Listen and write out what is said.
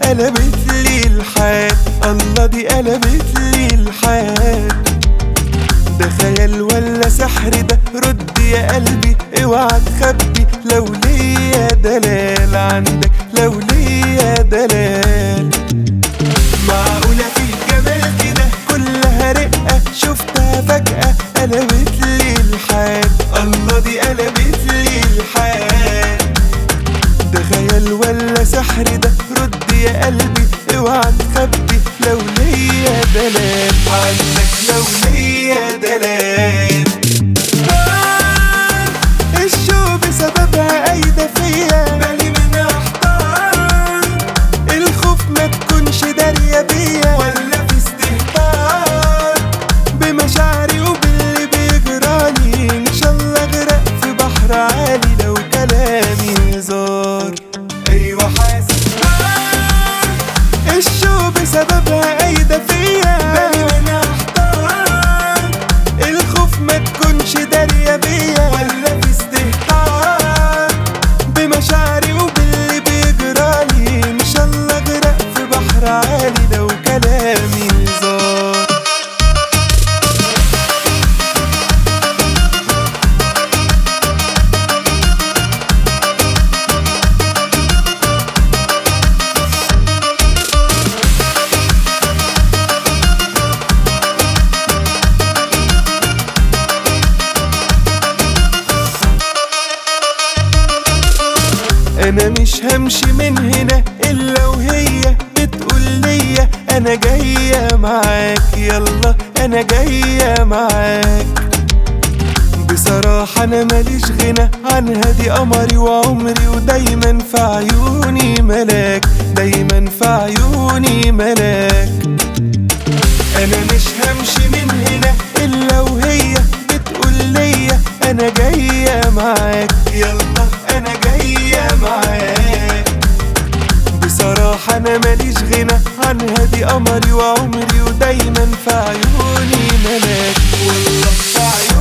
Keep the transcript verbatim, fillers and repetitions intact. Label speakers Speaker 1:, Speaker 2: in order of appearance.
Speaker 1: قلبت لي الحال، الله دي قلبت لي الحال. ده خيال ولا سحر ده؟ رد يا قلبي اوعى تخبي، لو ليا دلال عندك، لو ليا دلال. معقولة في الجمال كده كلها رقة، شفتها فجأة قلبت لي الحال، الله دي قلبت لي الحال. ده خيال ولا سحر ده؟ رد يا قلبي اوعى تخبي، لو ليا دلال عندك، لو ليا دلال. آه الشوق بسببها قايدة فيا، بالي منها احتار، الخوف ما تكونش دارية بيا، ولا في استهتار بمشاعري وباللي بيجرالي. ان شاء الله اغرق في بحر عالي لو كلامي هزار. ايوه حاسس آه الشوق بسببها قايدة فيا، بالي منها احتار، الخوف ما تكونش دارية بيا، ولا في استهتار بمشاعري وباللي بيجرالي. ان شاء الله اغرق في بحر عالي لو كلامي هزار. انا مش همشي من هنا الا وهي بتقول ليا انا جاية معاك، يلا انا جاية معاك. بصراحة انا ماليش غنى عنها، دي قمري وعمري ودايما في عيوني ملاك، دايما في عيوني ملاك. انا مش همشي من هنا الا وهي بتقول ليا انا جاية معاك، يلا انا جاية معاك. بصراحة انا ماليش غنى عنها، دي قمري وعمري ودايما في عيوني ملاك، والله في عيوني